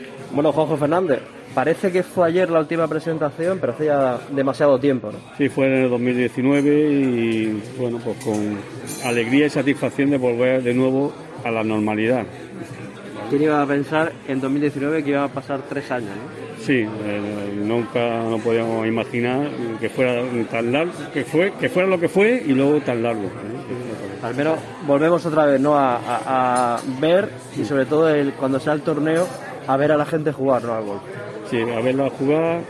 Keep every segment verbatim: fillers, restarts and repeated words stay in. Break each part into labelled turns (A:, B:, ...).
A: Bueno, Juanjo Fernández, parece que fue ayer la última presentación, pero hace ya demasiado tiempo, ¿no?
B: Sí, fue en el dos mil diecinueve y bueno, pues con alegría y satisfacción de volver de nuevo a la normalidad.
A: ¿Quién iba a pensar en dos mil diecinueve que iba a pasar tres años, ¿no?
B: Sí, eh, nunca no podíamos imaginar que fuera tan largo, que fue, que fuera lo que fue y luego tan largo. ¿eh?
A: Al menos volvemos otra vez, ¿no? A, a, a ver y sobre todo el, cuando sea el torneo, a ver a la gente jugar, ¿no? Al golf.
B: Sí, a verlas jugar,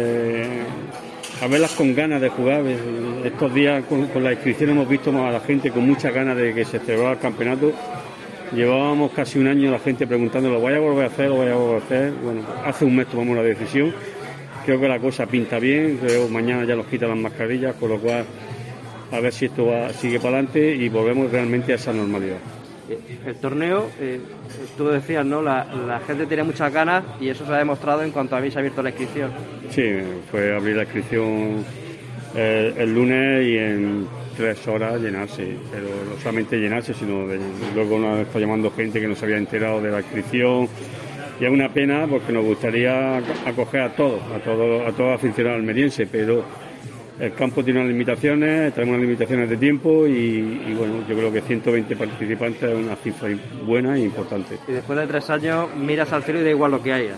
B: eh, a verlas con ganas de jugar. Estos días con, con la inscripción hemos visto a la gente con muchas ganas de que se celebrara el campeonato. Llevábamos casi un año la gente preguntando, ¿lo voy a volver a hacer? ¿Lo voy a volver a hacer? Bueno, hace un mes tomamos la decisión. Creo que la cosa pinta bien, creo que mañana ya nos quitan las mascarillas, con lo cual a ver si esto va, sigue para adelante y volvemos realmente a esa normalidad.
A: El torneo, eh, tú decías, ¿no? La, la gente tiene muchas ganas y eso se ha demostrado en cuanto habéis abierto la inscripción.
B: Sí, fue abrir la inscripción eh, el lunes y en tres horas llenarse, pero no solamente llenarse, sino de, luego nos está llamando gente que no se había enterado de la inscripción y es una pena porque nos gustaría acoger a todos, a todos, a todos los aficionados almerienses, pero el campo tiene unas limitaciones, tenemos unas limitaciones de tiempo y, y bueno, yo creo que ciento veinte participantes es una cifra buena e importante.
A: Y después de tres años miras al cielo y da igual lo que haya.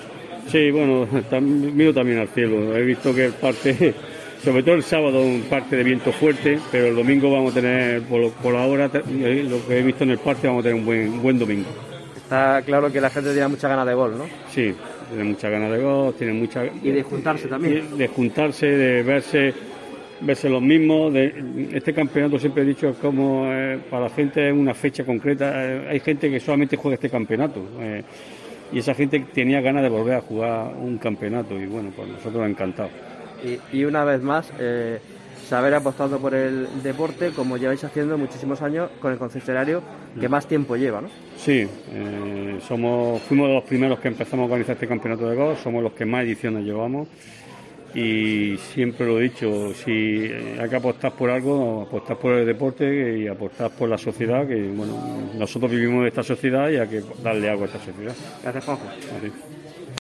B: Sí, bueno, tam, miro también al cielo. He visto que el parte, sobre todo el sábado, un parte de viento fuerte, pero el domingo vamos a tener, por, por ahora, lo que he visto en el parte, vamos a tener un buen, un buen domingo.
A: Está claro que la gente tiene muchas ganas de gol, ¿no?
B: Sí, tiene muchas ganas de gol, tiene muchas...
A: Y de juntarse también.
B: De, de juntarse, de verse, verse los mismos. De, este campeonato siempre he dicho es como eh, para la gente es una fecha concreta. Eh, hay gente que solamente juega este campeonato. Eh, y esa gente tenía ganas de volver a jugar un campeonato y bueno, pues nosotros encantados.
A: Y, y una vez más, eh, saber apostando por el deporte como lleváis haciendo muchísimos años con el concesionario que más tiempo lleva, ¿no? Sí,
B: eh, somos, fuimos de los primeros que empezamos a organizar este campeonato de golf, somos los que más ediciones llevamos y siempre lo he dicho, si hay que apostar por algo, apostar por el deporte y apostar por la sociedad, que bueno, nosotros vivimos de esta sociedad y hay que darle algo a esta sociedad.
A: Gracias, Juanjo.